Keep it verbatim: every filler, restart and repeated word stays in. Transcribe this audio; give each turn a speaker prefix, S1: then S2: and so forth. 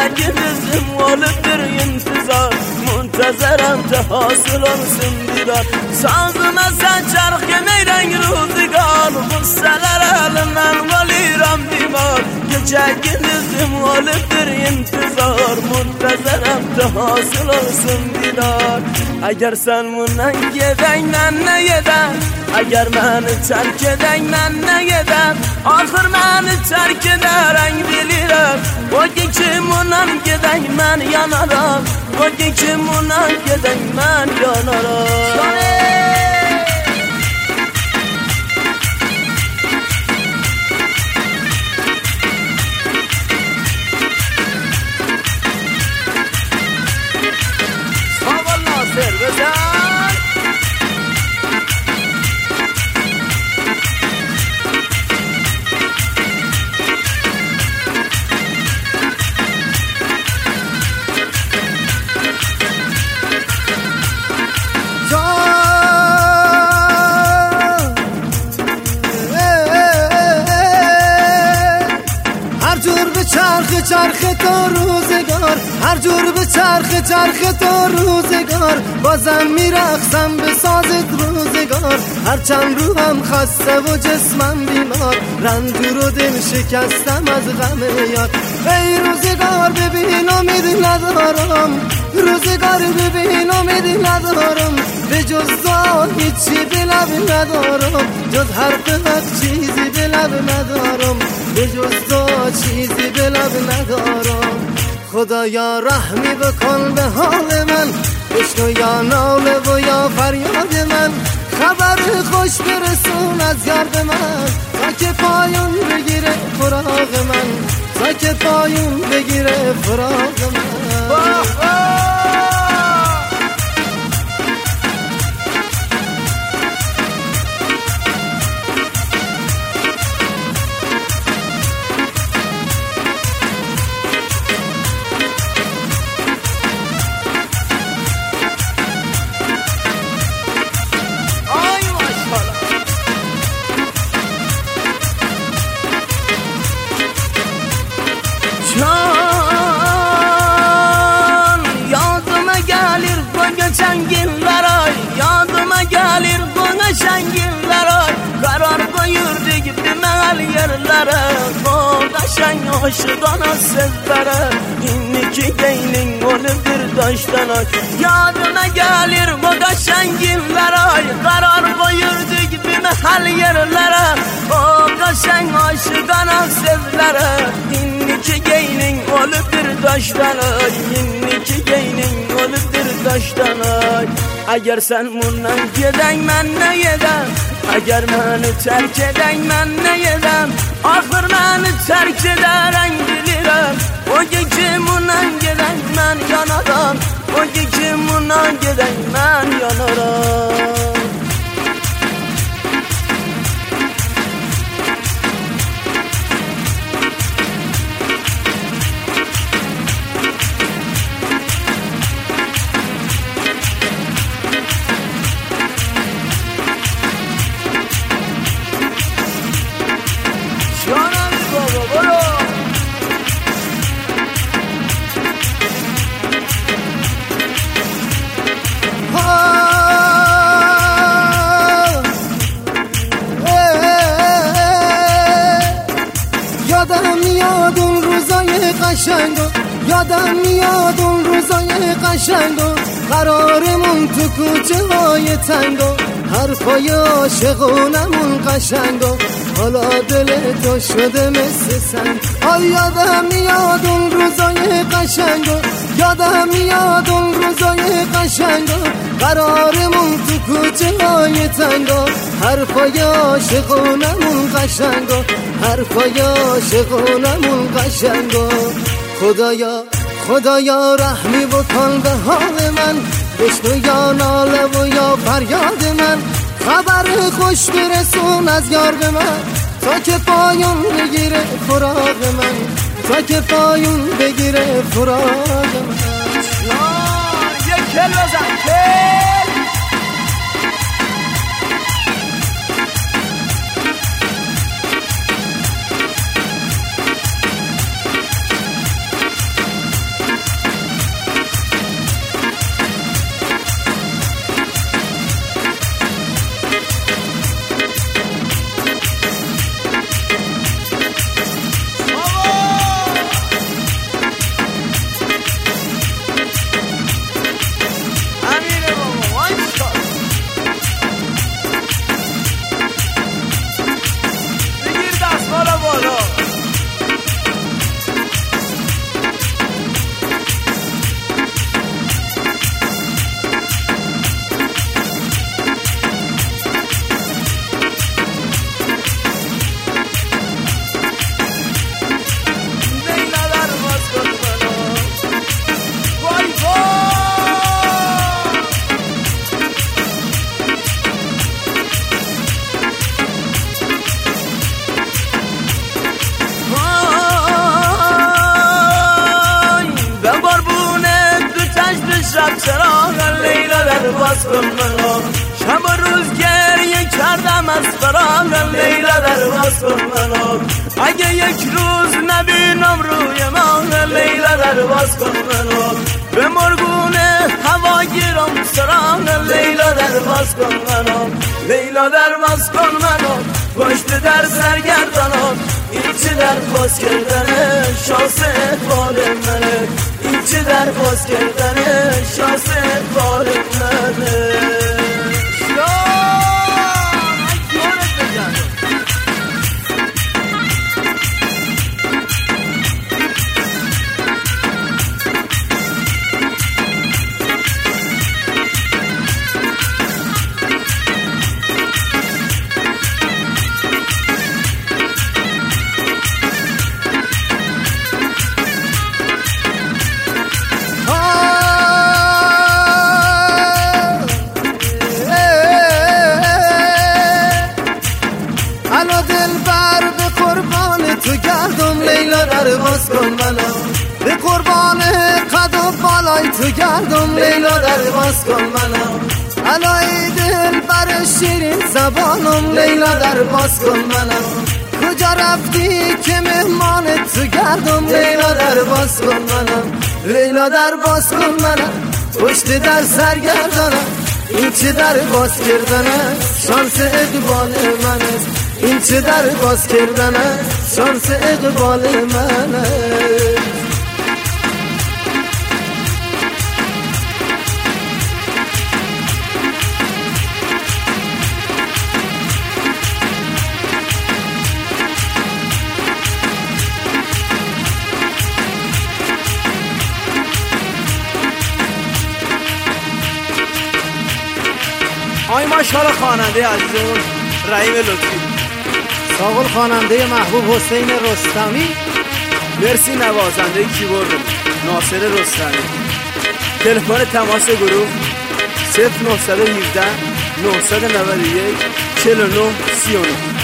S1: گلزم والدر انتظار منتظرم تا حاصل olsun دیدار سازم از چرخ میرنگ روزگار غصه‌لر اlimden valıram دیوار gece gündüzüm والدر انتظار منتظرم تا حاصل olsun دیدار اگر sen bundan geden ne yeden اگر منو terk eden ne yeden آخر منو terk ederen bilirim o kim bundan geden ben yanarım o kim bundan geden ben yanarım
S2: چرخ چرخ تا روزگار هر جور به چرخ چرخ تا روزگار بازم میرقصم به سازت روزگار هرچند روحم خسته و جسمم بیمار رنجور و دل شکستم از غم یار ای روزگار ببین امید ندارم روزگار ببین امید ندارم به جز تو هیچی به لب ندارم جز حرف حق چیزی به لب ندارم به جز تو چیزی به لب ندارم خدایا رحمی بکن به حال من بشنو یا ناله و یا فریاد من خبر خوش برسون از یار به من تا که پایون بگیره فراق من تا که پایون بگیره فراق من
S1: Şengilleray yadıma gelir bana şengilleray karar koyurduk bir mehal yerlere Kodaşan aşıdana sizlere İnniki geynin oludur taştan ay yadıma gelir bana şengilleray karar koyurduk bir mehal yerlere Kodaşan aşıdana sizlere İnniki geynin oludur taştan ay İnniki geynin oludur taştan ay Eğer sen bundan geden ben ne yedem Eğer beni terk eden ben ne yedem Ahır beni terk ederen bilirim O kim bundan geden ben yanarım O kim bundan geden ben yanarım یادم میاد اون روزای قشنگو یادم میاد اون روزای قشنگو قرارمون تو کوچه های تنگو حرفای عاشقونمون قشنگو حالا دل تو شده مثل سنگ آی یادم میاد اون روزای قشنگو یادم میاد اون روزای قشنگو قرارمون تو کوچه های تنگو حرفای عاشقونمون قشنگو حرفای عاشقونمون قشنگو خدایا خدایا رحمی بکن به حال من بشنو یا ناله و یا فریاد من خبر خوش برسون از یار به من تا که پایون بگیره فراق من تا که پایون بگیره فراق من یک کل بزن کل
S2: در باز کن منو. شب و روز گریه کردم از فراق لیلا در باز کن منو. اگه یک روز نبینم روی من لیلا در باز کن منو. به مرگونه هوا گیرم سران لیلا در باز کن منو. لیلا در باز کن منو. پشت در سرگردانم این چه در باز کردنه شانس اقبال منه. این چه در باز کردنه شانس اقبال منه. لیلا در باز کن منو. به قربان قد و بالای تو گردم لیلا در باز کن منو. علای دل بر شیرین زبانم لیلا در باز کن منو. کجا رفتی که مهمان تو گردم لیلا در باز کن منو. لیلا در باز کن منو. پشت در سرگردانم این چه در باز کردنه شانس اقبال منه. این چه در باز کردنه شانس اقبال منه.
S3: آی ماشاءالله خواننده عزیزمون رحیم لطفی.
S1: ساقل خواننده محبوب حسین رستمی.
S3: مرسی نوازنده کیبورد ناصر رستمی. تلفن تماس گروه صفر نه یک هفت نه نه یک چهار نه سه نه.